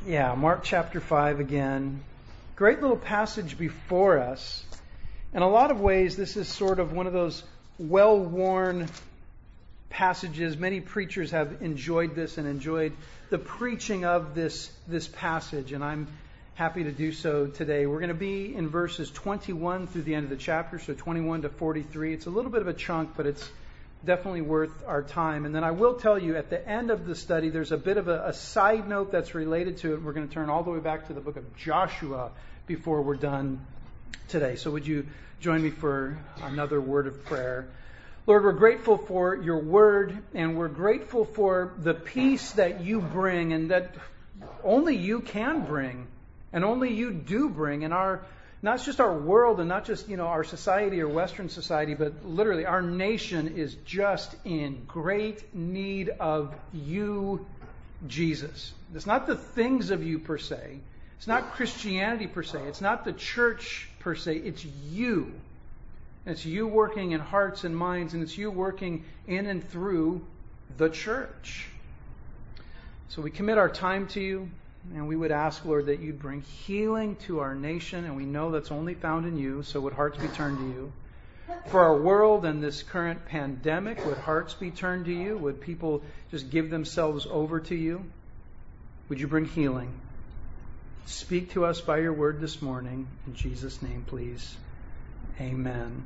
Yeah, Mark chapter 5 again. Great little passage before us. In a lot of ways, this is sort of one of those well-worn passages. Many preachers have enjoyed this and enjoyed the preaching of this passage, and I'm happy to do so today. We're going to be in verses 21 through the end of the chapter, so 21 to 43. It's a little bit of a chunk, but it's definitely worth our time. And then I will tell you, at the end of the study, there's a bit of a side note that's related to it. We're going to turn all the way back to the book of Joshua before we're done today. So would you join me for another word of prayer? Lord, we're grateful for your word, and we're grateful for the peace that you bring and that only you can bring and only you do bring in our, not just our world and not just, our society or Western society, but literally our nation is just in great need of you, Jesus. It's not the things of you per se. It's not Christianity per se. It's not the church per se. It's you. And it's you working in hearts and minds, and it's you working in and through the church. So we commit our time to you. And we would ask, Lord, that you'd bring healing to our nation, and we know that's only found in you, so would hearts be turned to you. For our world and this current pandemic, would hearts be turned to you? Would people just give themselves over to you? Would you bring healing? Speak to us by your word this morning. In Jesus' name, please. Amen.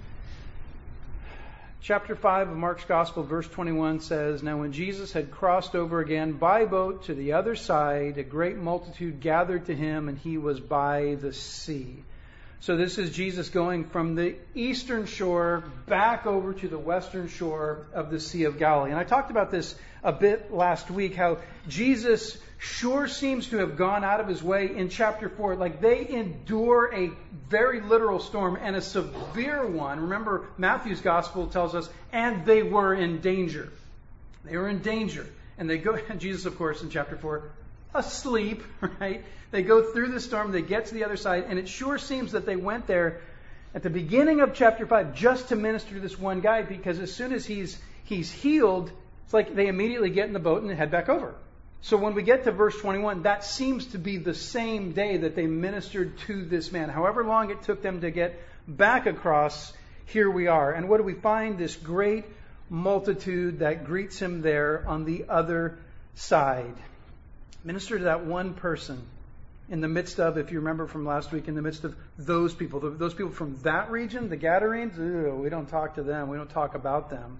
Chapter 5 of Mark's Gospel, verse 21 says, Now when Jesus had crossed over again by boat to the other side, a great multitude gathered to him, and he was by the sea. So this is Jesus going from the eastern shore back over to the western shore of the Sea of Galilee. And I talked about this a bit last week, how Jesus sure seems to have gone out of his way in chapter 4. Like, they endure a very literal storm and a severe one. Remember, Matthew's gospel tells us, and they were in danger. They were in danger. And they go, Jesus, of course, in chapter 4, asleep, right? They go through the storm, they get to the other side, and it sure seems that they went there at the beginning of chapter 5 just to minister to this one guy, because as soon as he's healed, it's like they immediately get in the boat and head back over. So when we get to verse 21, that seems to be the same day that they ministered to this man. However long it took them to get back across, here we are. And what do we find? This great multitude that greets him there on the other side. Minister to that one person in the midst of, if you remember from last week, in the midst of those people from that region, the Gadarenes, we don't talk to them. We don't talk about them.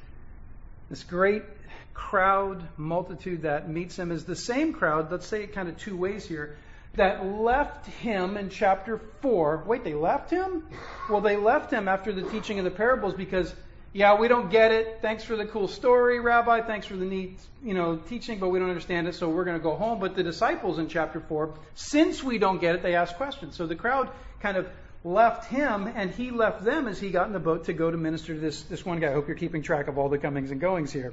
This great crowd, multitude that meets him is the same crowd, let's say it kind of two ways here, that left him in chapter 4. Wait, they left him? Well, they left him after the teaching of the parables because, we don't get it. Thanks for the cool story, Rabbi. Thanks for the neat, teaching, but we don't understand it, so we're going to go home. But the disciples in chapter 4, since we don't get it, they ask questions. So the crowd kind of left him, and he left them as he got in the boat to go to minister to this one guy. I hope you're keeping track of all the comings and goings here.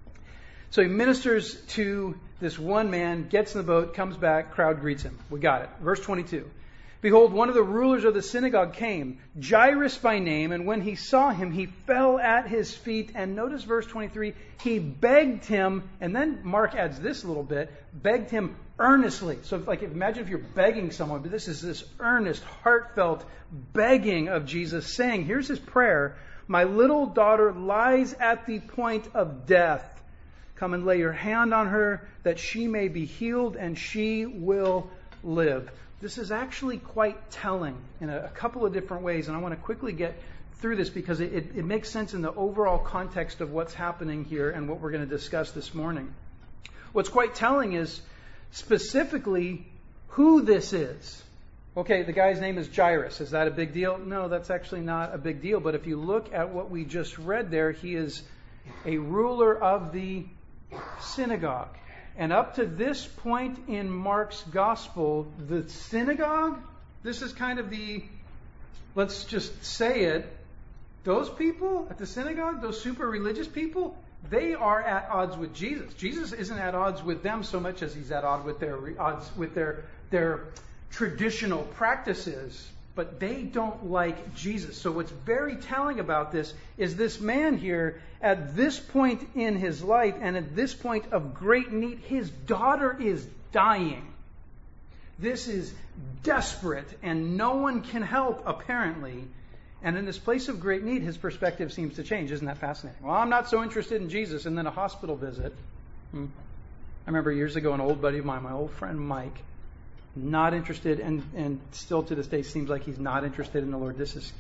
So he ministers to this one man, gets in the boat, comes back, crowd greets him. We got it. Verse 22. Behold, one of the rulers of the synagogue came, Jairus by name, and when he saw him, he fell at his feet. And notice verse 23, he begged him, and then Mark adds this little bit, begged him earnestly. So imagine if you're begging someone, but this is this earnest, heartfelt begging of Jesus, saying, here's his prayer, my little daughter lies at the point of death. Come and lay your hand on her that she may be healed and she will live. This is actually quite telling in a couple of different ways, and I want to quickly get through this because it makes sense in the overall context of what's happening here and what we're going to discuss this morning. What's quite telling is specifically who this is. Okay, the guy's name is Jairus. Is that a big deal? No, that's actually not a big deal. But if you look at what we just read there, he is a ruler of the synagogue. And up to this point in Mark's gospel, the synagogue, this is kind of let's just say it, those people at the synagogue, those super religious people, they are at odds with Jesus. Jesus isn't at odds with them so much as he's at odds with their traditional practices. but they don't like Jesus. So what's very telling about this is this man here, at this point in his life and at this point of great need, his daughter is dying. This is desperate, and no one can help, apparently. And in this place of great need, his perspective seems to change. Isn't that fascinating? Well, I'm not so interested in Jesus. And then a hospital visit. I remember years ago, an old buddy of mine, my old friend Mike, not interested, and still to this day seems like he's not interested in the Lord. This is,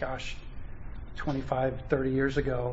25, 30 years ago.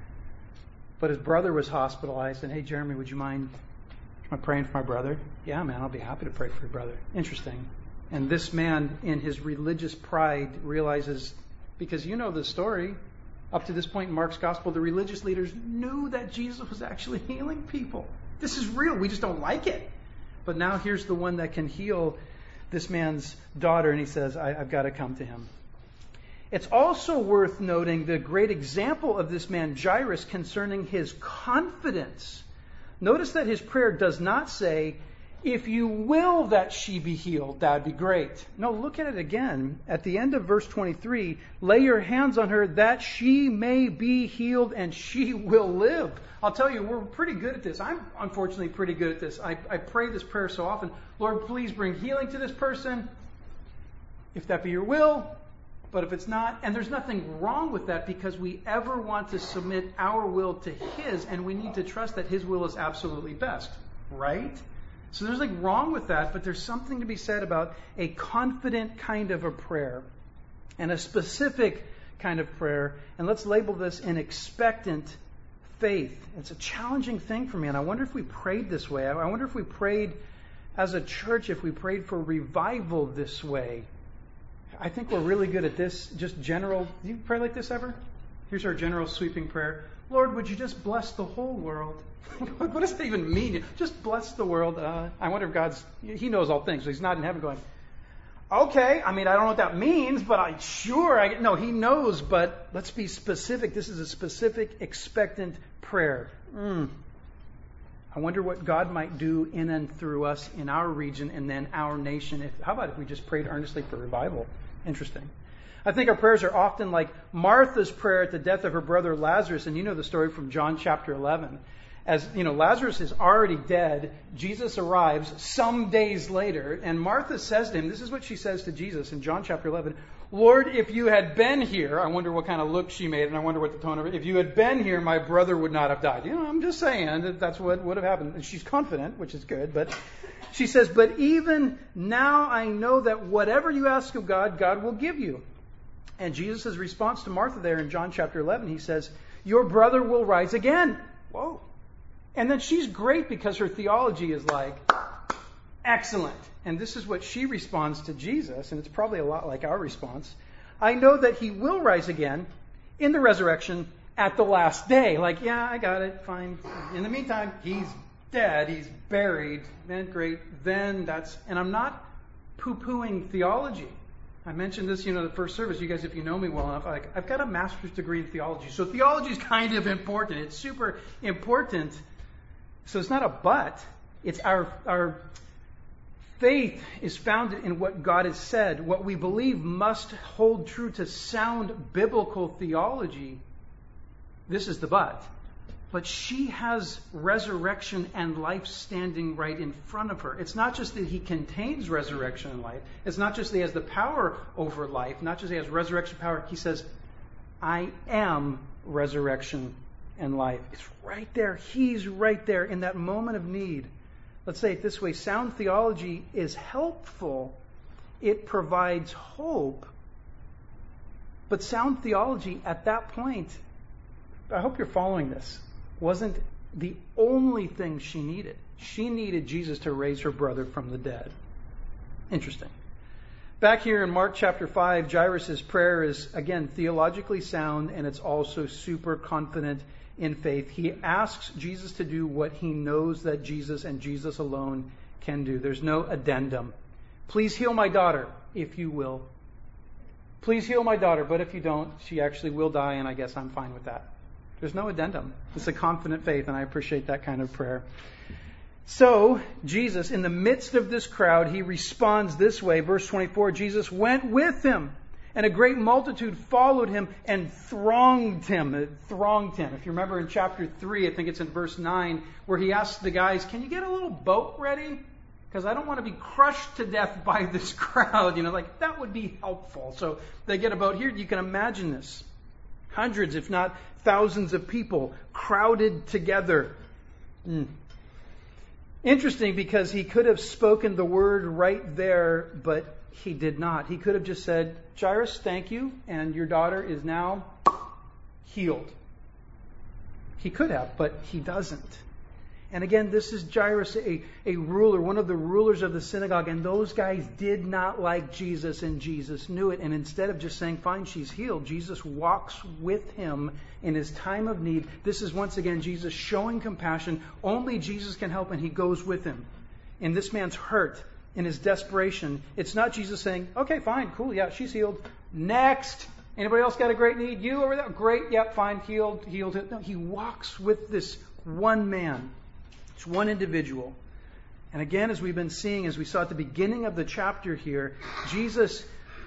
But his brother was hospitalized, and hey, Jeremy, would you mind praying for my brother? Yeah, man, I'll be happy to pray for your brother. Interesting. And this man, in his religious pride, realizes, because you know the story, up to this point in Mark's gospel, the religious leaders knew that Jesus was actually healing people. This is real. We just don't like it. But now here's the one that can heal this man's daughter, and he says, I've got to come to him. It's also worth noting the great example of this man Jairus concerning his confidence. Notice that his prayer does not say, if you will that she be healed, that'd be great. No, look at it again. At the end of verse 23, lay your hands on her that she may be healed and she will live. I'll tell you, we're pretty good at this. I'm unfortunately pretty good at this. I pray this prayer so often. Lord, please bring healing to this person, if that be your will. But if it's not, and there's nothing wrong with that, because we ever want to submit our will to His, and we need to trust that His will is absolutely best, right? So there's nothing wrong with that, but there's something to be said about a confident kind of a prayer and a specific kind of prayer. And let's label this an expectant faith. It's a challenging thing for me, and I wonder if we prayed this way. I wonder if we prayed as a church, if we prayed for revival this way. I think we're really good at this, just general. Do you pray like this ever? Here's our general sweeping prayer. Lord, would you just bless the whole world? What does that even mean? Just bless the world. I wonder if He knows all things, so He's not in heaven going, okay, I don't know what that means, but no, He knows, but let's be specific. This is a specific, expectant prayer. I wonder what God might do in and through us in our region and then our nation. How about if we just prayed earnestly for revival? Interesting. I think our prayers are often like Martha's prayer at the death of her brother Lazarus. And you know the story from John chapter 11. As you know, Lazarus is already dead. Jesus arrives some days later. And Martha says to him, this is what she says to Jesus in John chapter 11. Lord, if you had been here, I wonder what kind of look she made, and I wonder what the tone of it. If you had been here, my brother would not have died. I'm just saying that's what would have happened. And she's confident, which is good. But she says, but even now I know that whatever you ask of God, God will give you. And Jesus' response to Martha there in John chapter 11, He says, your brother will rise again. Whoa. And then she's great because her theology is like, excellent. And this is what she responds to Jesus, and it's probably a lot like our response. I know that He will rise again in the resurrection at the last day. Like, yeah, I got it, fine. In the meantime, He's dead, He's buried, then great, and I'm not poo-pooing theology. I mentioned this, the first service. You guys, if you know me well enough, I've got a master's degree in theology. So theology is kind of important. It's super important. So it's not a but. It's our faith is founded in what God has said. What we believe must hold true to sound biblical theology. This is the but. But she has resurrection and life standing right in front of her. It's not just that He contains resurrection and life. It's not just that He has the power over life. Not just that He has resurrection power. He says, I am resurrection and life. It's right there. He's right there in that moment of need. Let's say it this way. Sound theology is helpful. It provides hope. But sound theology at that point, I hope you're following this, wasn't the only thing she needed. She needed Jesus to raise her brother from the dead. Interesting. Back here in Mark chapter 5, Jairus' prayer is, again, theologically sound, and it's also super confident in faith. He asks Jesus to do what he knows that Jesus and Jesus alone can do. There's no addendum. Please heal my daughter, if you will. Please heal my daughter, but if you don't, she actually will die, and I guess I'm fine with that. There's no addendum. It's a confident faith, and I appreciate that kind of prayer. So, Jesus, in the midst of this crowd, He responds this way. Verse 24, Jesus went with him, And a great multitude followed him and thronged him. If you remember in chapter 3, I think it's in verse 9, where he asks the guys, can you get a little boat ready? Because I don't want to be crushed to death by this crowd. That would be helpful. So they get a boat. Here, you can imagine this. Hundreds, if not thousands of people crowded together. Interesting, because he could have spoken the word right there, but he did not. He could have just said, Jairus, thank you, and your daughter is now healed. He could have, but he doesn't. And again, this is Jairus, a ruler, one of the rulers of the synagogue, and those guys did not like Jesus, and Jesus knew it. And instead of just saying, fine, she's healed, Jesus walks with him in his time of need. This is once again Jesus showing compassion. Only Jesus can help, and he goes with him. In this man's hurt, in his desperation, it's not Jesus saying, okay, fine, cool, yeah, she's healed. Next! Anybody else got a great need? You over there? Great, yep, fine, healed. No, he walks with this one man. It's one individual. And again, as we've been seeing, as we saw at the beginning of the chapter here, Jesus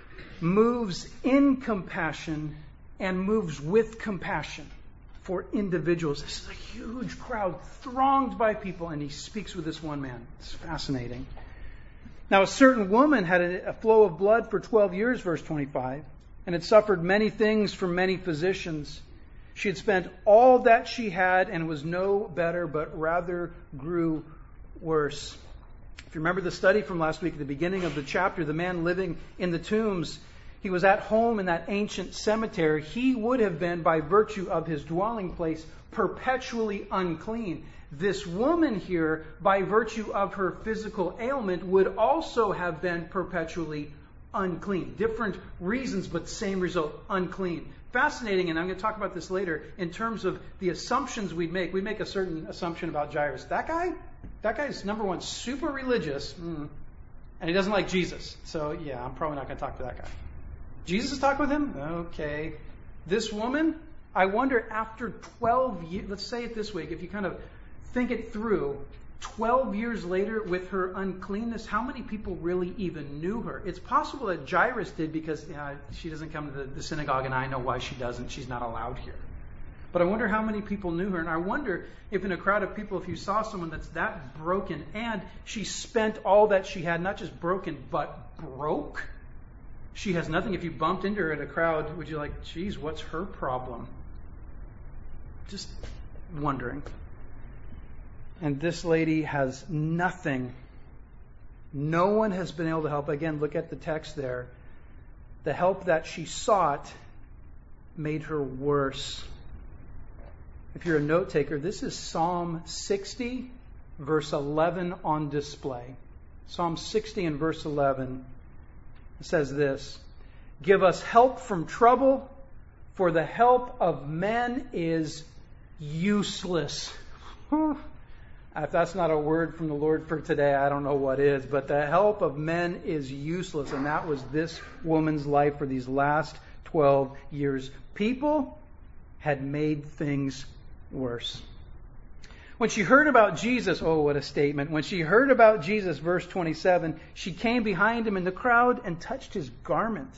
moves in compassion and moves with compassion for individuals. This is a huge crowd, thronged by people, and he speaks with this one man. It's fascinating. Now, a certain woman had a flow of blood for 12 years, verse 25, and had suffered many things from many physicians. She had spent all that she had and was no better, but rather grew worse. If you remember the study from last week at the beginning of the chapter, the man living in the tombs, he was at home in that ancient cemetery. He would have been, by virtue of his dwelling place, perpetually unclean. This woman here, by virtue of her physical ailment, would also have been perpetually unclean. Different reasons, but same result, unclean. Fascinating, and I'm going to talk about this later, in terms of the assumptions we'd make. We make a certain assumption about Jairus. That guy's, number one, super religious, and he doesn't like Jesus. So, yeah, I'm probably not going to talk to that guy. Jesus talk with him? Okay. This woman, I wonder, after 12 years, let's say it this way, if you kind of think it through, 12 years later with her uncleanness, how many people really even knew her? It's possible that Jairus did, because she doesn't come to the synagogue, and I know why she doesn't. She's not allowed here. But I wonder how many people knew her. And I wonder if in a crowd of people, if you saw someone that's that broken, and she spent all that she had, not just broken, but broke. She has nothing. If you bumped into her at a crowd, would you like, geez, what's her problem? Just wondering. And this lady has nothing. No one has been able to help. Again, look at the text there. The help that she sought made her worse. If you're a note taker, this is Psalm 60, verse 11 on display. Psalm 60 and verse 11. It says this: give us help from trouble, for the help of men is useless. If that's not a word from the Lord for today, I don't know what is. But the help of men is useless. And that was this woman's life for these last 12 years. People had made things worse. When she heard about Jesus, oh, what a statement. When she heard about Jesus, verse 27, she came behind him in the crowd and touched his garment.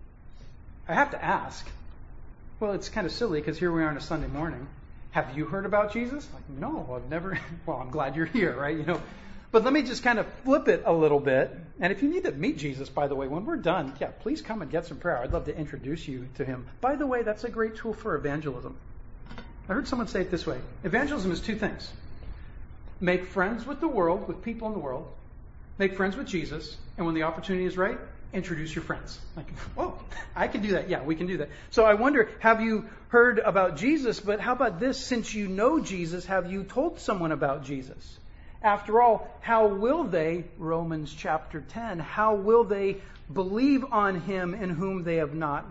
I have to ask. Well, it's kind of silly, because here we are on a Sunday morning. Have you heard about Jesus? Like, no, I've never. Well, I'm glad you're here, right? But let me just kind of flip it a little bit. And if you need to meet Jesus, by the way, when we're done, yeah, please come and get some prayer. I'd love to introduce you to him. By the way, that's a great tool for evangelism. I heard someone say it this way. Evangelism is two things. Make friends with the world, with people in the world. Make friends with Jesus. And when the opportunity is right, introduce your friends. Like, oh, I can do that. Yeah, we can do that. So I wonder, have you heard about Jesus? But how about this? Since you know Jesus, have you told someone about Jesus? After all, how will they, Romans chapter 10, how will they believe on him in whom they have not,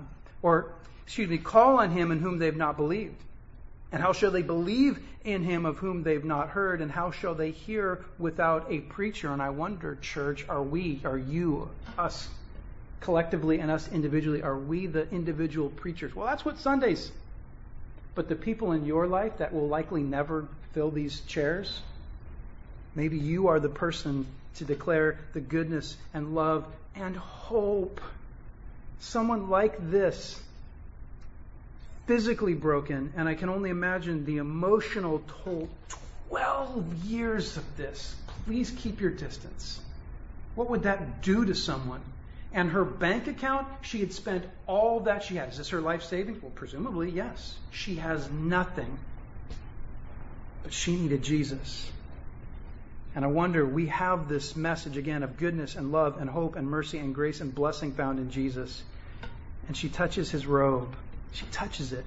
call on him in whom they have not believed? And how shall they believe in him of whom they've not heard? And how shall they hear without a preacher? And I wonder, church, are you, us collectively and us individually, are we the individual preachers? Well, that's what Sundays. But the people in your life that will likely never fill these chairs, maybe you are the person to declare the goodness and love and hope Someone like this, physically broken, and I can only imagine the emotional toll. 12 years of this. Please keep your distance. What would that do to someone? And her bank account, she had spent all that she had. Is this her life savings? Well, presumably, yes. She has nothing. But she needed Jesus. And I wonder, we have this message again of goodness and love and hope and mercy and grace and blessing found in Jesus. And she touches his robe. She touches it.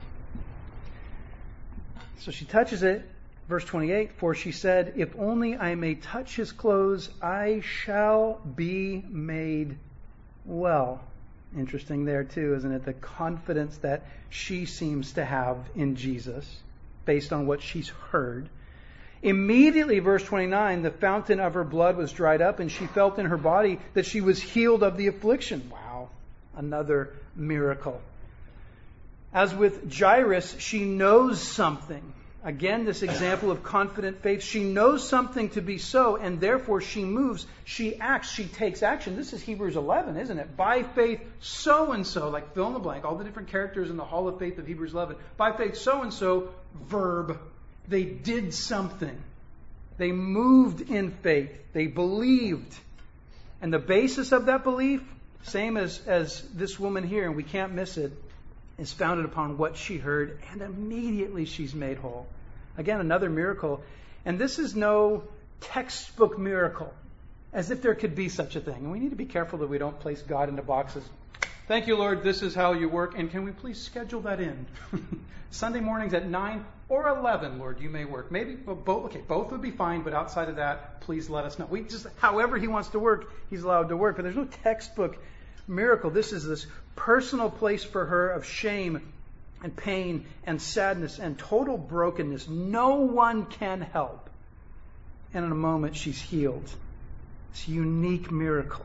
So she touches it. Verse 28, for she said, if only I may touch his clothes, I shall be made well. Interesting there too, isn't it? The confidence that she seems to have in Jesus based on what she's heard. Immediately, verse 29, the fountain of her blood was dried up, and she felt in her body that she was healed of the affliction. Wow, another miracle. As with Jairus, she knows something. Again, this example of confident faith. She knows something to be so, and therefore she moves, she acts, she takes action. This is Hebrews 11, isn't it? By faith, so-and-so, like fill in the blank, all the different characters in the Hall of Faith of Hebrews 11. By faith, so-and-so, verb. They did something. They moved in faith. They believed. And the basis of that belief, same as this woman here, and we can't miss it, is founded upon what she heard, and immediately she's made whole. Again, another miracle. And this is no textbook miracle, as if there could be such a thing. And we need to be careful that we don't place God into boxes. Thank you, Lord, this is how you work, and can we please schedule that in? Sunday mornings at 9 or 11, Lord, you may work. Maybe both. Okay, both would be fine, but outside of that, please let us know. We just, however he wants to work, he's allowed to work. But there's no textbook miracle. This is this personal place for her of shame and pain and sadness and total brokenness. No one can help. And in a moment, she's healed. It's a unique miracle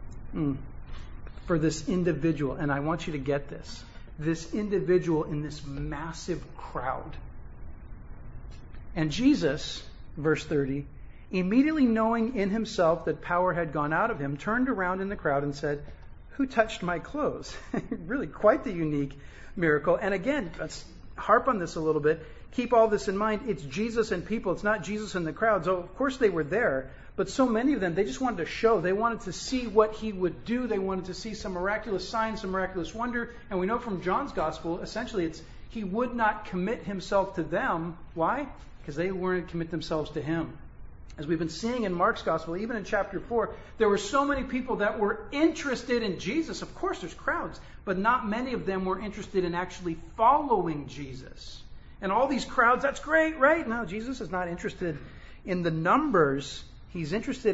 for this individual. And I want you to get this. This individual in this massive crowd. And Jesus, verse 30, immediately knowing in himself that power had gone out of him, turned around in the crowd and said, who touched my clothes? Really quite the unique miracle. And again, let's harp on this a little bit. Keep all this in mind. It's Jesus and people. It's not Jesus and the crowds. Oh, of course they were there. But so many of them, they just wanted to show. They wanted to see what he would do. They wanted to see some miraculous signs, some miraculous wonder. And we know from John's gospel, essentially it's he would not commit himself to them. Why? Because they weren't commit themselves to him. As we've been seeing in Mark's gospel, even in chapter 4, there were so many people that were interested in Jesus. Of course, there's crowds, but not many of them were interested in actually following Jesus. And all these crowds, that's great, right? No, Jesus is not interested in the numbers. He's interested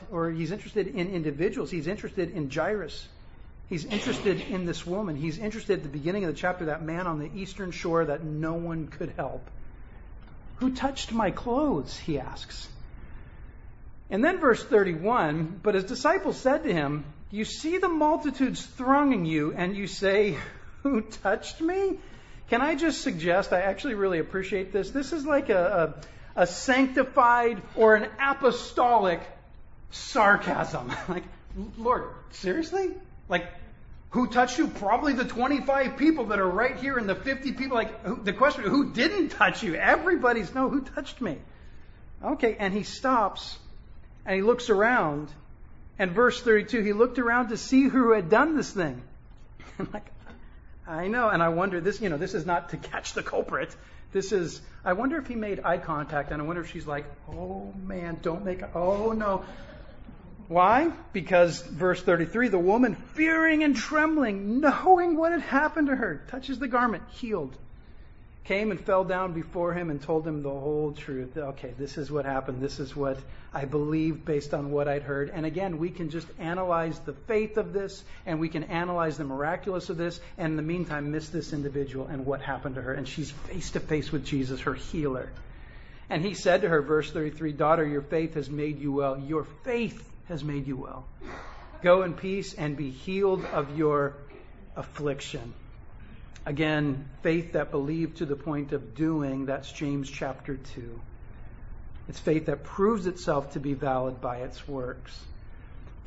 in individuals. He's interested in Jairus. He's interested in this woman. He's interested at the beginning of the chapter, that man on the eastern shore that no one could help. Who touched my clothes? He asks. And then verse 31, but his disciples said to him, you see the multitudes thronging you, and you say, who touched me? Can I just suggest, I actually really appreciate this. This is like a sanctified or an apostolic sarcasm. Like, Lord, seriously? Like, who touched you? Probably the 25 people that are right here and the 50 people. Like, the question, who didn't touch you? Everybody's, no, who touched me? Okay, and he stops. And he looks around, and verse 32, he looked around to see who had done this thing. I'm like, I know, and I wonder, this is not to catch the culprit. I wonder if he made eye contact, and I wonder if she's like, oh man, oh no. Why? Because verse 33, the woman, fearing and trembling, knowing what had happened to her, touches the garment, healed. Came and fell down before him and told him the whole truth. Okay, this is what happened. This is what I believed based on what I'd heard. And again, we can just analyze the faith of this, and we can analyze the miraculous of this, and in the meantime miss this individual and what happened to her. And she's face to face with Jesus, her healer. And he said to her, verse 33, daughter, your faith has made you well. Your faith has made you well. Go in peace and be healed of your affliction. Again, faith that believed to the point of doing, that's James chapter 2. It's faith that proves itself to be valid by its works.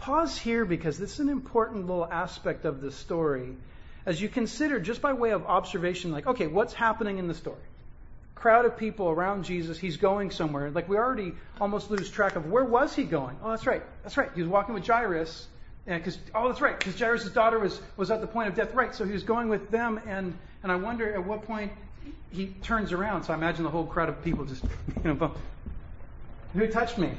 pause here because this is an important little aspect of the story. As you consider, just by way of observation, like, okay, what's happening in the story? Crowd of people around Jesus. He's going somewhere. Like, we already almost lose track of where was he going? Oh, that's right. That's right. He was walking with Jairus. That's right. Because Jairus' daughter was at the point of death. Right. So he was going with them. And I wonder at what point he turns around. So I imagine the whole crowd of people just, who touched me?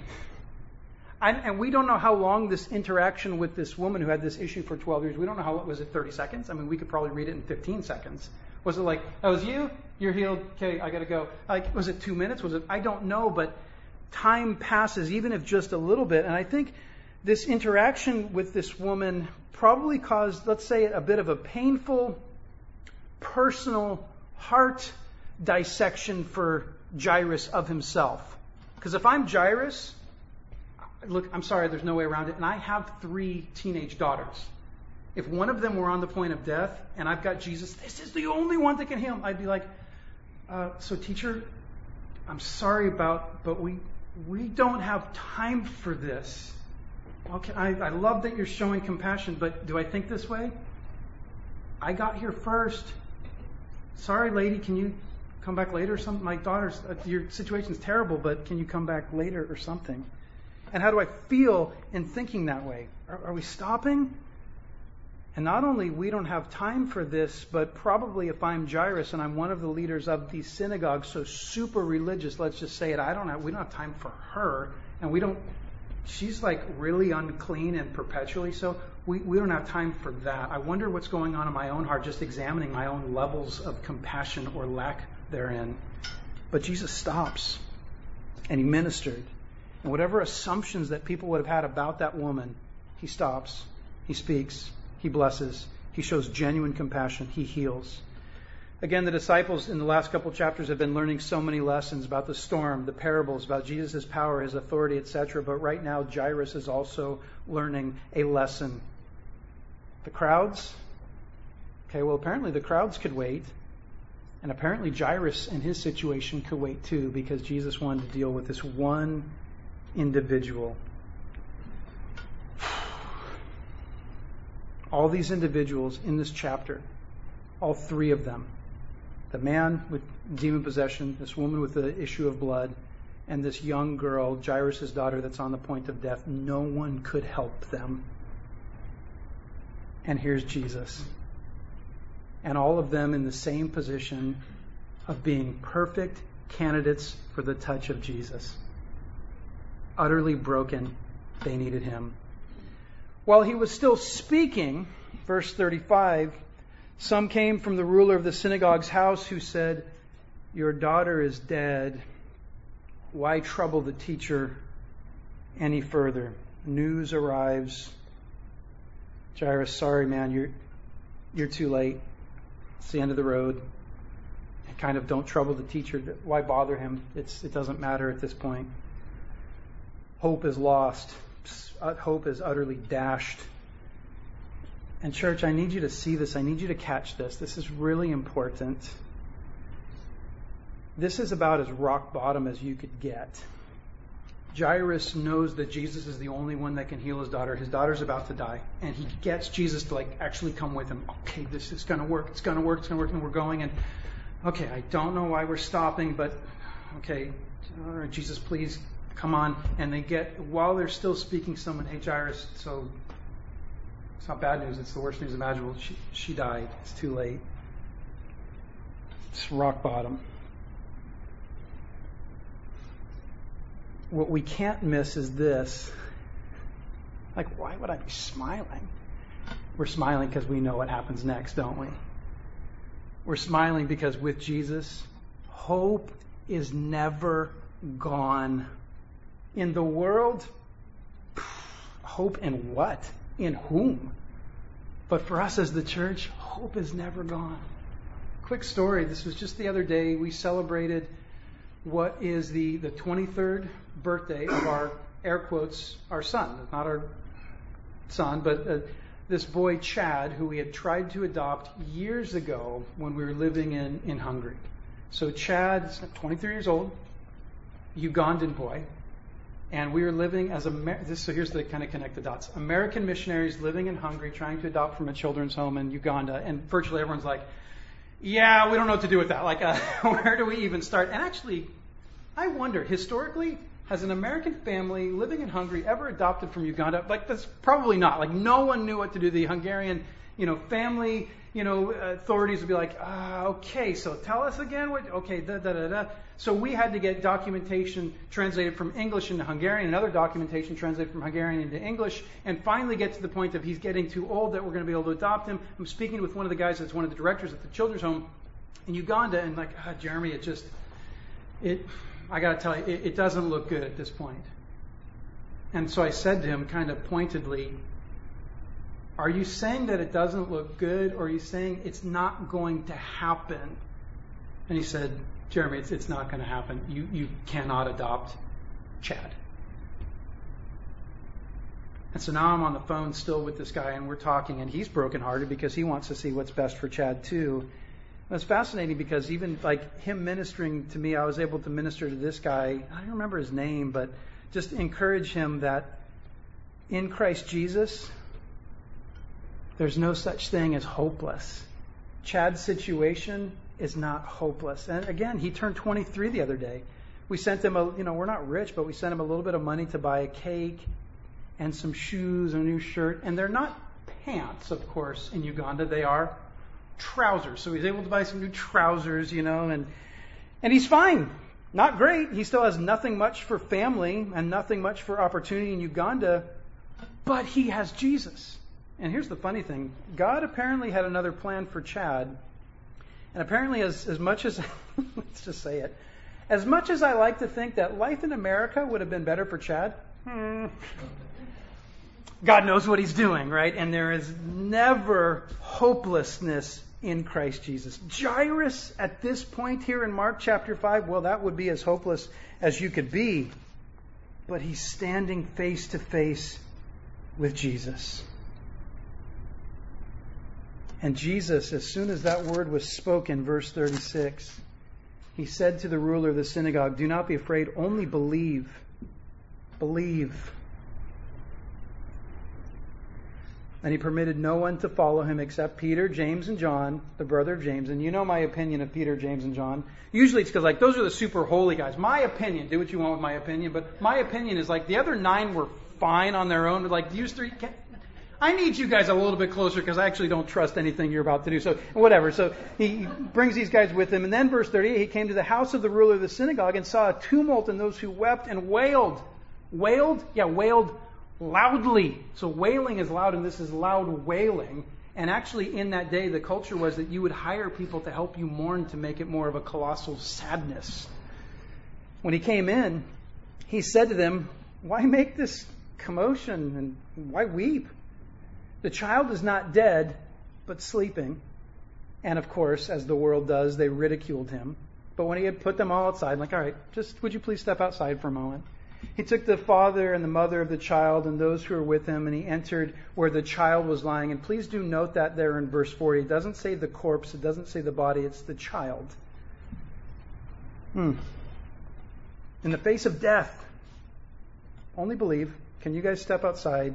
And we don't know how long this interaction with this woman who had this issue for 12 years, we don't know how long, was it 30 seconds? I mean, we could probably read it in 15 seconds. Was it like, that was you? You're healed. Okay, I got to go. Like, was it 2 minutes? Was it? I don't know, but time passes, even if just a little bit. And I think this interaction with this woman probably caused, let's say, a bit of a painful, personal heart dissection for Jairus of himself. Because if I'm Jairus, look, I'm sorry, there's no way around it. And I have 3 teenage daughters. If one of them were on the point of death and I've got Jesus, this is the only one that can heal him, I'd be like, so teacher, I'm sorry but we don't have time for this. Okay, I love that you're showing compassion, but do I think this way? I got here first. Sorry, lady, can you come back later or something? My daughters, your situation's terrible, but can you come back later or something? And how do I feel in thinking that way? Are we stopping? And not only we don't have time for this, but probably if I'm Jairus and I'm one of the leaders of these synagogues, so super religious, let's just say it, we don't have time for her, and she's like really unclean and perpetually so, we don't have time for that. I wonder what's going on in my own heart, just examining my own levels of compassion or lack therein. But Jesus stops, and he ministered. And whatever assumptions that people would have had about that woman, he stops, he speaks, he blesses, he shows genuine compassion, he heals. Again, the disciples in the last couple chapters have been learning so many lessons about the storm, the parables, about Jesus' power, his authority, etc. But right now, Jairus is also learning a lesson. The crowds? Okay, well, apparently the crowds could wait. And apparently Jairus in his situation could wait too, because Jesus wanted to deal with this one individual. All these individuals in this chapter, all 3 of them, the man with demon possession, this woman with the issue of blood, and this young girl, Jairus' daughter, that's on the point of death, no one could help them. And here's Jesus. And all of them in the same position of being perfect candidates for the touch of Jesus. Utterly broken, they needed him. While he was still speaking, verse 35, some came from the ruler of the synagogue's house who said, "Your daughter is dead. Why trouble the teacher any further?" News arrives. Jairus, sorry man, you're too late. It's the end of the road. Kind of don't trouble the teacher. Why bother him? It doesn't matter at this point. Hope is lost. Hope is utterly dashed. And church, I need you to see this. I need you to catch this. This is really important. This is about as rock bottom as you could get. Jairus knows that Jesus is the only one that can heal his daughter. His daughter's about to die. And he gets Jesus to actually come with him. Okay, this is going to work. It's going to work. It's going to work. And we're going. And okay, I don't know why we're stopping, but okay, all right, Jesus, please come on. And they get, while they're still speaking, someone, hey, Jairus, so it's not bad news. It's the worst news imaginable. She died. It's too late. It's rock bottom. What we can't miss is this. Why would I be smiling? We're smiling because we know what happens next, don't we? We're smiling because with Jesus, hope is never gone. In the world, hope in what? In whom? But for us as the church, hope is never gone. Quick story. This was just the other day. We celebrated what is the 23rd birthday of our, air quotes, our son. Not our son, but this boy Chad, who we had tried to adopt years ago when we were living in Hungary. So Chad's 23 years old, Ugandan boy, And we were living as so here's the kind of connect the dots. American missionaries living in Hungary, trying to adopt from a children's home in Uganda, and virtually everyone's like, yeah, we don't know what to do with that. Like, where do we even start? And actually, I wonder, historically, has an American family living in Hungary ever adopted from Uganda? Like, that's probably not. Like, no one knew what to do. The Hungarian, family, authorities would be like, okay, so tell us again what, okay, da. So we had to get documentation translated from English into Hungarian, and other documentation translated from Hungarian into English, and finally get to the point of he's getting too old that we're going to be able to adopt him. I'm speaking with one of the guys that's one of the directors at the children's home in Uganda, and like, Jeremy, I got to tell you, it doesn't look good at this point. And so I said to him kind of pointedly, are you saying that it doesn't look good, or are you saying it's not going to happen? And he said, Jeremy, it's not going to happen. You cannot adopt Chad. And so now I'm on the phone still with this guy, and we're talking, and he's brokenhearted because he wants to see what's best for Chad too. And it's fascinating because even like him ministering to me, I was able to minister to this guy. I don't remember his name, but just encourage him that in Christ Jesus, there's no such thing as hopeless. Chad's situation is not hopeless. And again, he turned 23 the other day. We sent him we're not rich, but we sent him a little bit of money to buy a cake and some shoes and a new shirt. And they're not pants, of course, in Uganda. They are trousers. So he's able to buy some new trousers, and he's fine. Not great. He still has nothing much for family and nothing much for opportunity in Uganda, but he has Jesus. And here's the funny thing. God apparently had another plan for Chad. And apparently as much as, let's just say it, as much as I like to think that life in America would have been better for Chad, God knows what he's doing, right? And there is never hopelessness in Christ Jesus. Jairus, at this point here in Mark chapter 5, well, that would be as hopeless as you could be. But he's standing face to face with Jesus. And Jesus, as soon as that word was spoken, verse 36, he said to the ruler of the synagogue, do not be afraid, only believe. Believe. And he permitted no one to follow him except Peter, James, and John, the brother of James. And you know my opinion of Peter, James, and John. Usually it's because those are the super holy guys. My opinion, do what you want with my opinion, but my opinion is the other 9 were fine on their own. But these 3, I need you guys a little bit closer because I actually don't trust anything you're about to do. So whatever. So he brings these guys with him. And then verse 38, he came to the house of the ruler of the synagogue and saw a tumult and those who wept and wailed. Wailed? Yeah, wailed loudly. So wailing is loud, and this is loud wailing. And actually in that day, the culture was that you would hire people to help you mourn to make it more of a colossal sadness. When he came in, he said to them, why make this commotion and why weep? The child is not dead, but sleeping. And of course, as the world does, they ridiculed him. But when he had put them all outside, all right, just would you please step outside for a moment? He took the father and the mother of the child and those who were with him, and he entered where the child was lying. And please do note that there in verse 40, it doesn't say the corpse, it doesn't say the body, it's the child. In the face of death, only believe. Can you guys step outside?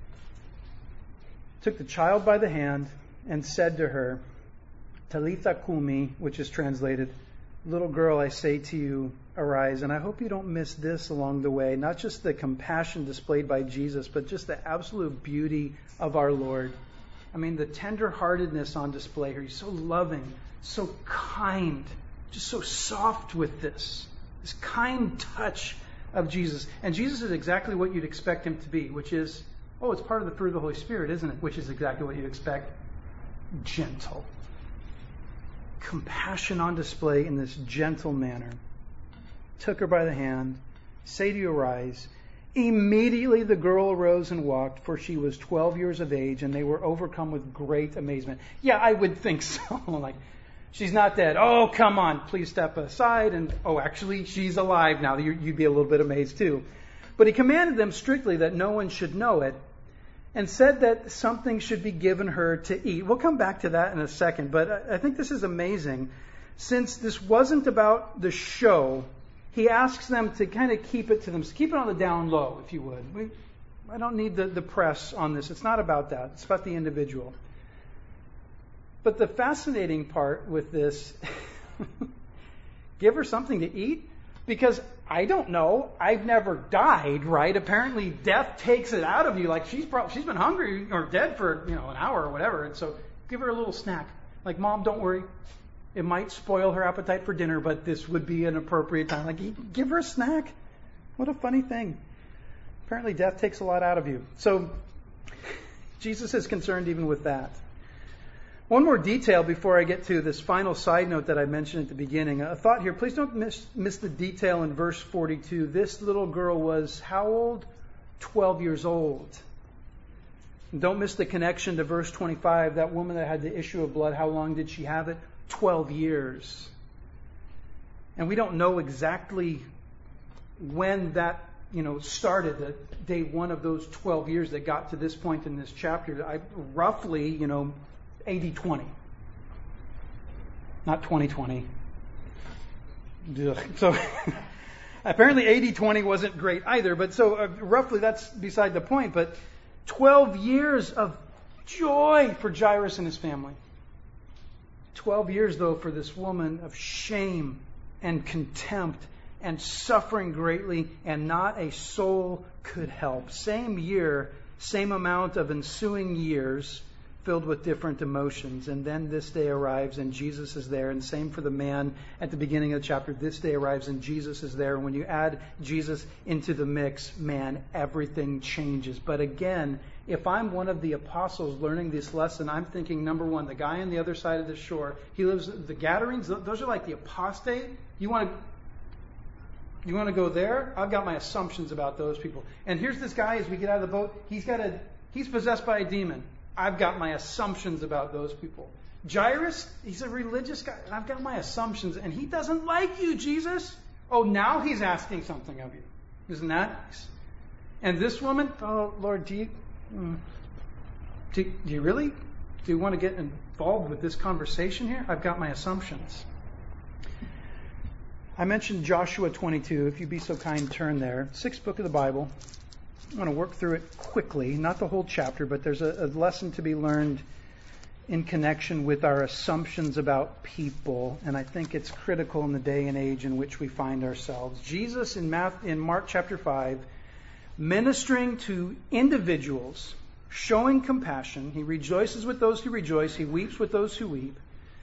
Took the child by the hand and said to her, Talitha kumi, which is translated, little girl, I say to you, arise. And I hope you don't miss this along the way, not just the compassion displayed by Jesus, but just the absolute beauty of our Lord. I mean, the tender-heartedness on display here. He's so loving, so kind, just so soft with this kind touch of Jesus. And Jesus is exactly what you'd expect him to be, which is, it's part of the fruit of the Holy Spirit, isn't it? Which is exactly what you'd expect. Gentle. Compassion on display in this gentle manner. Took her by the hand. Say to you, arise. Immediately the girl arose and walked, for she was 12 years of age, and they were overcome with great amazement. Yeah, I would think so. She's not dead. Oh, come on. Please step aside. And, actually, she's alive now. You'd be a little bit amazed too. But he commanded them strictly that no one should know it, and said that something should be given her to eat. We'll come back to that in a second, but I think this is amazing. Since this wasn't about the show, he asks them to kind of keep it to them. Keep it on the down low, if you would. I don't need the press on this. It's not about that. It's about the individual. But the fascinating part with this, give her something to eat? Because I don't know. I've never died, right? Apparently death takes it out of you. Like she's been hungry or dead for, an hour or whatever. And so give her a little snack. Like, Mom, don't worry. It might spoil her appetite for dinner, but this would be an appropriate time. Like, give her a snack. What a funny thing. Apparently death takes a lot out of you. So Jesus is concerned even with that. One more detail before I get to this final side note that I mentioned at the beginning. A thought here. Please don't miss the detail in verse 42. This little girl was how old? 12 years old. And don't miss the connection to verse 25. That woman that had the issue of blood, how long did she have it? 12 years. And we don't know exactly when that started, the day one of those 12 years that got to this point in this chapter. Roughly, 80-20. Not 20-20. So apparently 80-20 wasn't great either. But so roughly that's beside the point. But 12 years of joy for Jairus and his family. 12 years, though, for this woman of shame and contempt and suffering greatly, and not a soul could help. Same year, same amount of ensuing years, filled with different emotions. And then this day arrives and Jesus is there. And same for the man at the beginning of the chapter. This day arrives and Jesus is there. And when you add Jesus into the mix, man, everything changes. But again, if I'm one of the apostles learning this lesson, I'm thinking, number one, the guy on the other side of the shore, he lives, the Gadarenes, those are like the apostate. You want to go there? I've got my assumptions about those people. And here's this guy, as we get out of the boat, he's possessed by a demon. I've got my assumptions about those people. Jairus, he's a religious guy, and I've got my assumptions, and he doesn't like you, Jesus. Oh, now he's asking something of you. Isn't that nice? And this woman, oh, Lord, do you really? Do you want to get involved with this conversation here? I've got my assumptions. I mentioned Joshua 22. If you'd be so kind, turn there. 6th book of the Bible. I want to work through it quickly, not the whole chapter, but there's a lesson to be learned in connection with our assumptions about people, and I think it's critical in the day and age in which we find ourselves. Jesus in Mark chapter 5, ministering to individuals, showing compassion. He rejoices with those who rejoice. He weeps with those who weep.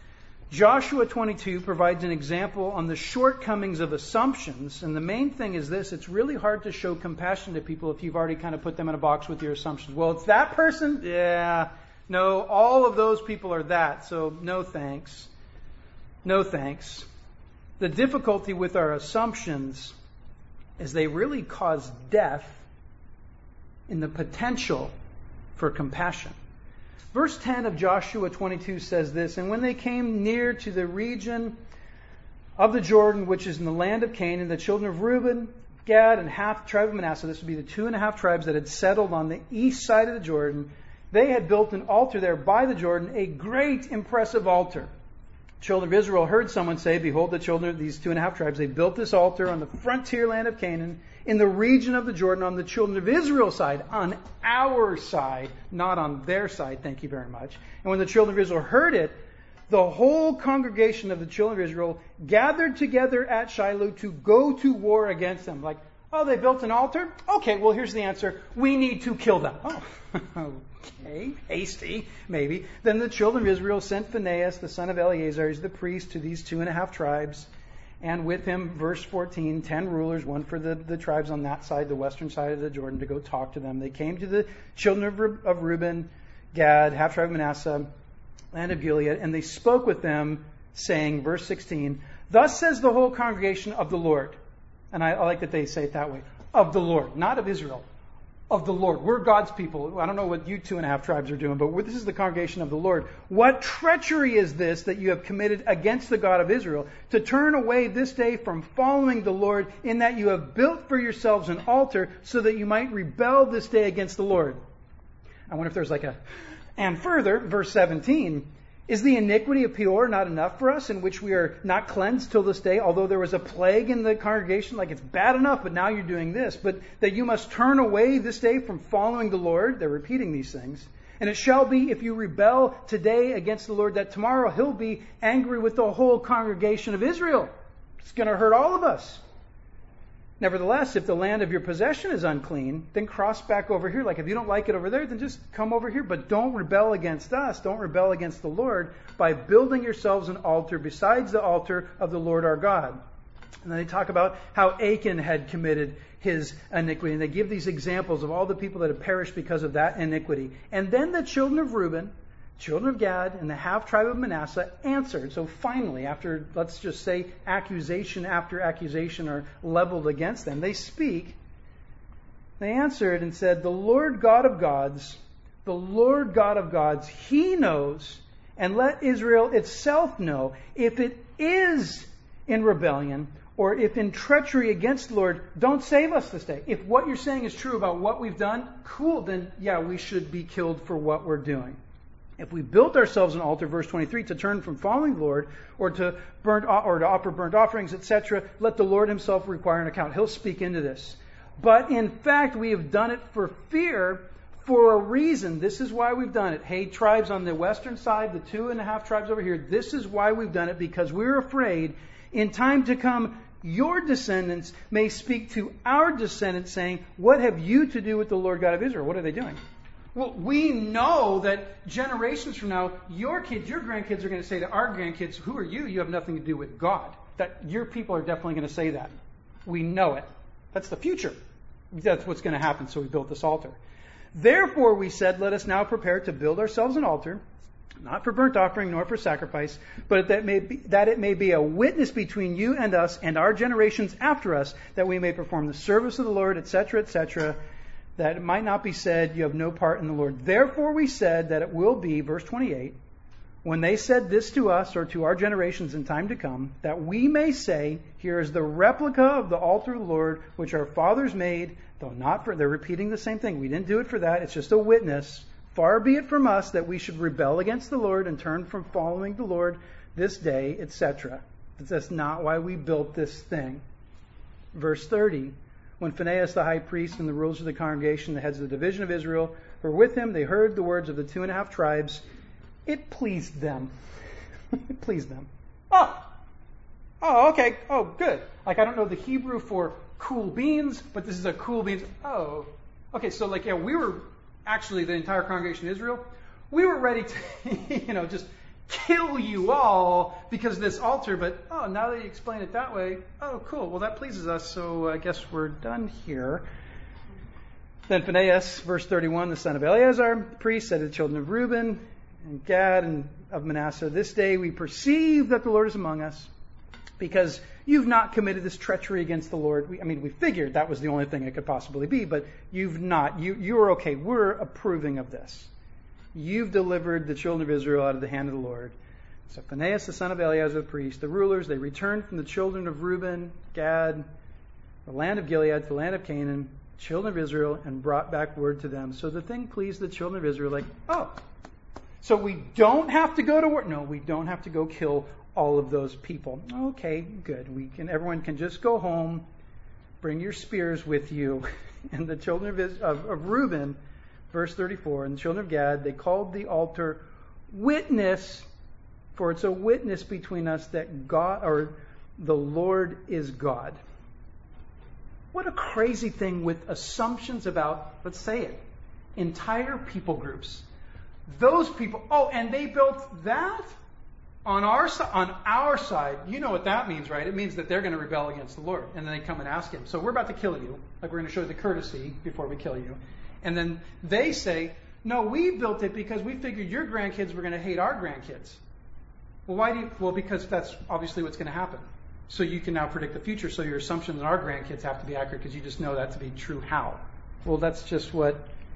Joshua 22 provides an example on the shortcomings of assumptions. And the main thing is this: it's really hard to show compassion to people if you've already kind of put them in a box with your assumptions. Well, it's that person? Yeah. No, all of those people are that. So no thanks. No thanks. The difficulty with our assumptions is they really cause death in the potential for compassion. Verse 10 of Joshua 22 says this: And when they came near to the region of the Jordan, which is in the land of Canaan, the children of Reuben, Gad, and half the tribe of Manasseh, this would be the 2.5 tribes that had settled on the east side of the Jordan, they had built an altar there by the Jordan, a great impressive altar. Children of Israel heard someone say, Behold, the children of these 2.5 tribes, they built this altar on the frontier land of Canaan, in the region of the Jordan, on the children of Israel's side, on our side, not on their side, thank you very much. And when the children of Israel heard it, the whole congregation of the children of Israel gathered together at Shiloh to go to war against them. Like, oh, they built an altar? Okay, well, here's the answer. We need to kill them. Oh, okay, hasty, maybe. Then the children of Israel sent Phinehas, the son of Eleazar, the priest, to these 2.5 tribes. And with him, verse 14, 10 rulers, one for the tribes on that side, the western side of the Jordan, to go talk to them. They came to the children of Reuben, Gad, half tribe of Manasseh, land of Gilead, and they spoke with them, saying, verse 16, Thus says the whole congregation of the Lord. And I like that they say it that way. Of the Lord, not of Israel. Of the Lord. We're God's people. I don't know what you 2.5 tribes are doing, but this is the congregation of the Lord. What treachery is this that you have committed against the God of Israel, to turn away this day from following the Lord, in that you have built for yourselves an altar, so that you might rebel this day against the Lord? I wonder if there's and further, verse 17, Is the iniquity of Peor not enough for us, in which we are not cleansed till this day, although there was a plague in the congregation? Like, it's bad enough, but now you're doing this. But that you must turn away this day from following the Lord. They're repeating these things. And it shall be, if you rebel today against the Lord, that tomorrow he'll be angry with the whole congregation of Israel. It's going to hurt all of us. Nevertheless, if the land of your possession is unclean, then cross back over here. Like, if you don't like it over there, then just come over here. But don't rebel against us. Don't rebel against the Lord by building yourselves an altar besides the altar of the Lord our God. And then they talk about how Achan had committed his iniquity. And they give these examples of all the people that have perished because of that iniquity. And then the children of Reuben, children of Gad, and the half-tribe of Manasseh answered. So finally, after, let's just say, accusation after accusation are leveled against them, they speak. They answered and said, the Lord God of gods, He knows, and let Israel itself know, if it is in rebellion, or if in treachery against the Lord, don't save us this day. If what you're saying is true about what we've done, cool, then yeah, we should be killed for what we're doing. If we built ourselves an altar, verse 23, to turn from following the Lord, or to offer burnt offerings, etc., let the Lord himself require an account. He'll speak into this. But in fact, we have done it for fear, for a reason. This is why we've done it. Hey, tribes on the western side, the 2.5 tribes over here, this is why we've done it, because we're afraid in time to come, your descendants may speak to our descendants, saying, what have you to do with the Lord God of Israel? What are they doing? Well, we know that generations from now, your kids, your grandkids are going to say to our grandkids, who are you? You have nothing to do with God. That your people are definitely going to say that. We know it. That's the future. That's what's going to happen, so we built this altar. Therefore, we said, let us now prepare to build ourselves an altar, not for burnt offering nor for sacrifice, but that it may be a witness between you and us and our generations after us, that we may perform the service of the Lord, etc., etc., that it might not be said, you have no part in the Lord. Therefore we said that it will be, verse 28, when they said this to us or to our generations in time to come, that we may say, here is the replica of the altar of the Lord, which our fathers made, though not for, they're repeating the same thing. We didn't do it for that. It's just a witness. Far be it from us that we should rebel against the Lord and turn from following the Lord this day, etc. That's not why we built this thing. Verse 30, when Phinehas the high priest and the rulers of the congregation, the heads of the division of Israel, were with him, they heard the words of the 2.5 tribes. It pleased them. It pleased them. Oh, okay. Oh, good. Like, I don't know the Hebrew for cool beans, but this is a cool beans. Oh, okay. So, like, yeah, we were actually, the entire congregation of Israel, we were ready to, just kill you all because of this altar, but now that you explain it that way, cool, well that pleases us, so I guess we're done here. Then Phinehas, verse 31, the son of Eleazar, the priest, said to the children of Reuben and Gad and of Manasseh, this day we perceive that the Lord is among us, because you've not committed this treachery against the Lord. We figured that was the only thing it could possibly be, but you've not. You're okay. We're approving of this. You've delivered the children of Israel out of the hand of the Lord. So Phinehas, the son of Eleazar, the priest, the rulers, they returned from the children of Reuben, Gad, the land of Gilead, to the land of Canaan, children of Israel, and brought back word to them. So the thing pleased the children of Israel, like, so we don't have to go to war. No, we don't have to go kill all of those people. Okay, good. Everyone can just go home, bring your spears with you. And the children of Reuben, verse 34, and the children of Gad, they called the altar witness, for it's a witness between us that God, or the Lord is God. What a crazy thing with assumptions about, let's say it, entire people groups. Those people, and they built that on our side. You know what that means, right? It means that they're going to rebel against the Lord. And then they come and ask him, so we're about to kill you. Like, we're going to show the courtesy before we kill you. And then they say, no, we built it because we figured your grandkids were going to hate our grandkids. Well, why well, because that's obviously what's going to happen. So you can now predict the future, so your assumptions on our grandkids have to be accurate because you just know that to be true. How? Well, that's just what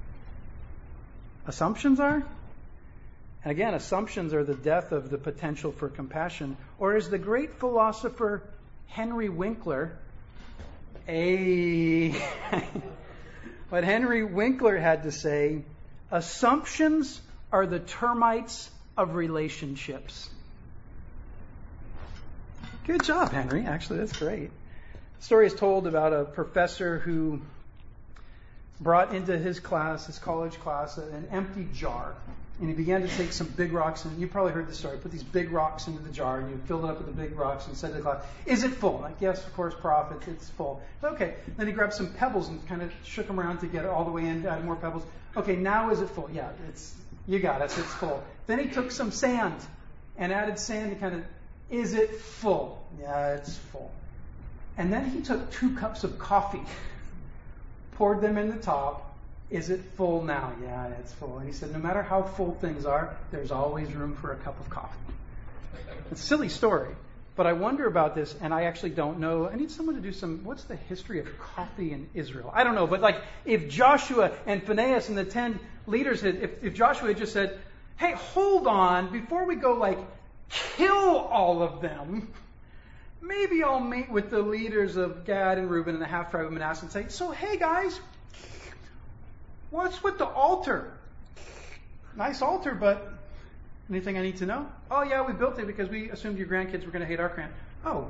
assumptions are. And again, assumptions are the death of the potential for compassion. Or as the great philosopher Henry Winkler, what Henry Winkler had to say, assumptions are the termites of relationships. Good job, Henry. Actually, that's great. The story is told about a professor who brought into his class, his college class, an empty jar. And he began to take some big rocks, and you probably heard this story. Put these big rocks into the jar, and you filled it up with the big rocks, and said to the class, "Is it full?" Like, yes, of course, Prof, it's full. Okay. Then he grabbed some pebbles and kind of shook them around to get it all the way in, added more pebbles. Okay, now is it full? Yeah, you got it, it's full. Then he took some sand and added sand to kind of, is it full? Yeah, it's full. And then he took 2 cups of coffee, poured them in the top. Is it full now? Yeah, it's full. And he said, no matter how full things are, there's always room for a cup of coffee. It's a silly story, but I wonder about this, and I actually don't know. I need someone to do what's the history of coffee in Israel? I don't know, but like if Joshua and Phinehas and the 10 leaders if Joshua had just said, hey, hold on, before we go like kill all of them, maybe I'll meet with the leaders of Gad and Reuben and the half tribe of Manasseh and say, so hey guys, what's with the altar? Nice altar, but anything I need to know? Oh yeah, we built it because we assumed your grandkids were going to hate our Oh,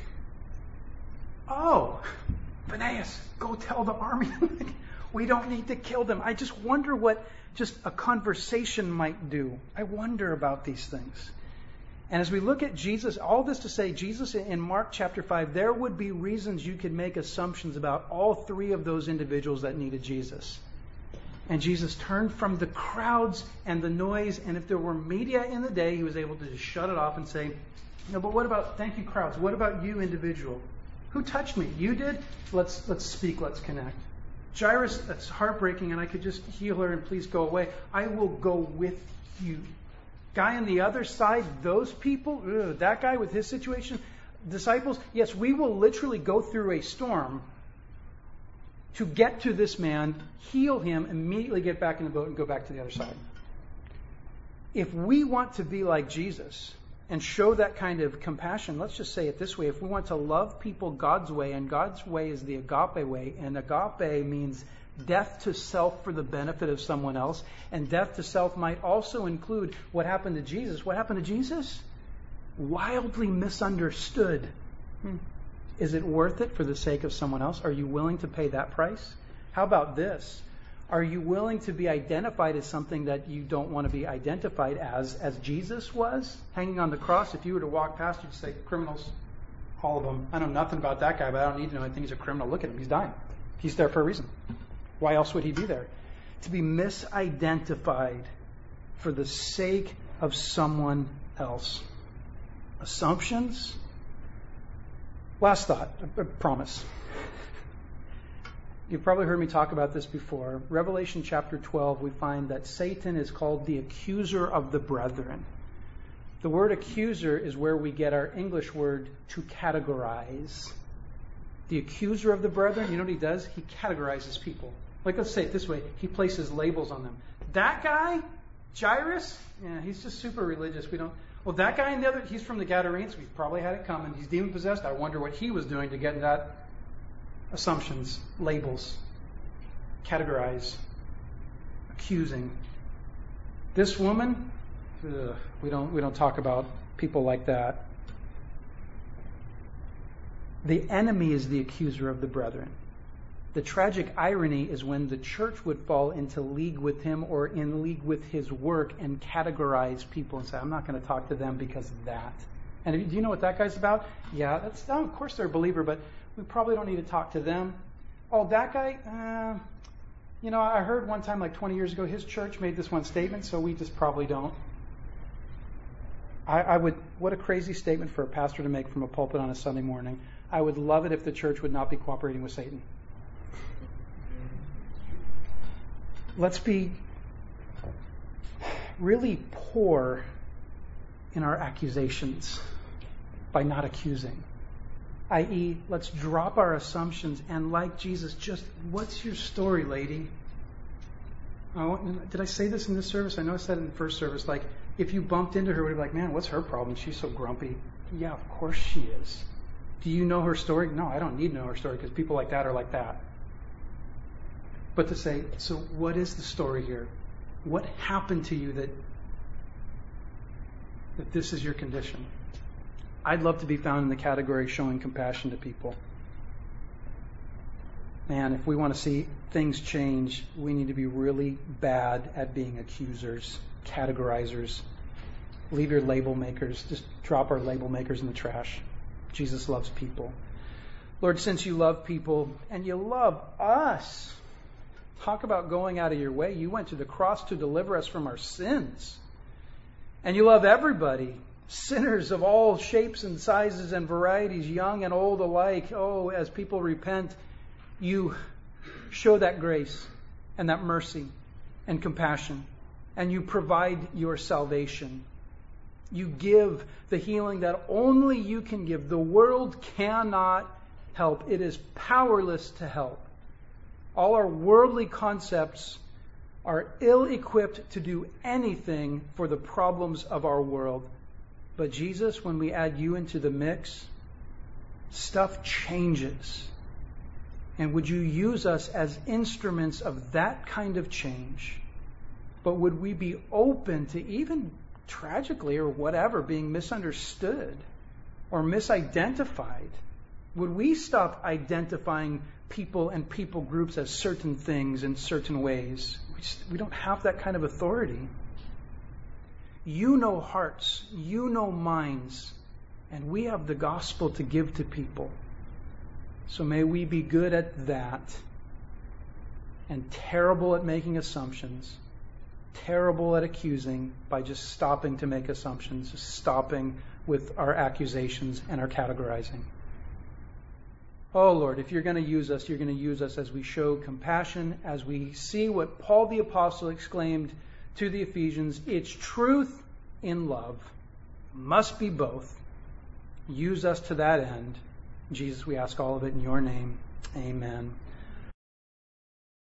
Phinehas, go tell the army. We don't need to kill them. I just wonder what just a conversation might do. I wonder about these things. And as we look at Jesus, all this to say, Jesus in Mark chapter 5, there would be reasons you could make assumptions about all 3 of those individuals that needed Jesus. And Jesus turned from the crowds and the noise, and if there were media in the day, he was able to just shut it off and say, no, but what about, thank you crowds, what about you individual? Who touched me? You did? Let's speak, let's connect. Jairus, that's heartbreaking, and I could just heal her and please go away. I will go with you. Guy on the other side, those people, that guy with his situation, disciples, yes, we will literally go through a storm to get to this man, heal him, immediately get back in the boat and go back to the other side. If we want to be like Jesus and show that kind of compassion, let's just say it this way, if we want to love people God's way, and God's way is the agape way, and agape means death to self for the benefit of someone else, and death to self might also include what happened to Jesus. What happened to Jesus? Wildly misunderstood. Is it worth it for the sake of someone else? Are you willing to pay that price? How about this? Are you willing to be identified as something that you don't want to be identified as Jesus was, hanging on the cross? If you were to walk past, you'd say, criminals, all of them. I know nothing about that guy, but I don't need to know anything. He's a criminal. Look at him. He's dying. He's there for a reason. Why else would he be there? To be misidentified for the sake of someone else. Assumptions? Last thought, I promise. You've probably heard me talk about this before. Revelation chapter 12, we find that Satan is called the accuser of the brethren. The word accuser is where we get our English word to categorize. The accuser of the brethren, you know what he does? He categorizes people. Like, let's say it this way. He places labels on them. That guy, Jairus, yeah, he's just super religious. Well, that guy and the other, he's from the Gadarenes. We've probably had it coming. He's demon-possessed. I wonder what he was doing to get in that. Assumptions, labels, categorize, accusing. This woman, we don't talk about people like that. The enemy is the accuser of the brethren. The tragic irony is when the church would fall into league with him or in league with his work and categorize people and say, I'm not going to talk to them because of that. And do you know what that guy's about? Yeah, of course they're a believer, but we probably don't need to talk to them. Oh, that guy, I heard one time like 20 years ago, his church made this one statement, so we just probably don't. What a crazy statement for a pastor to make from a pulpit on a Sunday morning. I would love it if the church would not be cooperating with Satan. Let's be really poor in our accusations by not accusing. I.e., let's drop our assumptions and, like Jesus, just, what's your story, lady? Did I say this in this service? I know I said it in the first service. Like, if you bumped into her, would be like, man, what's her problem? She's so grumpy. Yeah, of course she is. Do you know her story? No, I don't need to know her story because people like that are like that. But to say, so what is the story here? What happened to you that that this is your condition. I'd love to be found in the category showing compassion to people. Man, if we want to see things change, we need to be really bad at being accusers, categorizers. Leave your label makers. Just drop our label makers in the trash. Jesus loves people. Lord, since you love people and you love us, talk about going out of your way. You went to the cross to deliver us from our sins. And you love everybody, sinners of all shapes and sizes and varieties, young and old alike. Oh, as people repent, you show that grace and that mercy and compassion. And you provide your salvation. You give the healing that only you can give. The world cannot help. It is powerless to help. All our worldly concepts are ill-equipped to do anything for the problems of our world. But Jesus, when we add you into the mix, stuff changes. And would you use us as instruments of that kind of change? But would we be open to even tragically or whatever being misunderstood or misidentified? Would we stop identifying people and people groups as certain things in certain ways? We don't have that kind of authority. You know hearts, you know minds, and we have the gospel to give to people. So may we be good at that and terrible at making assumptions, terrible at accusing by just stopping to make assumptions, just stopping with our accusations and our categorizing. Oh Lord, if you're going to use us, you're going to use us as we show compassion, as we see what Paul the Apostle exclaimed to the Ephesians, it's truth in love. Must be both. Use us to that end. Jesus, we ask all of it in your name. Amen.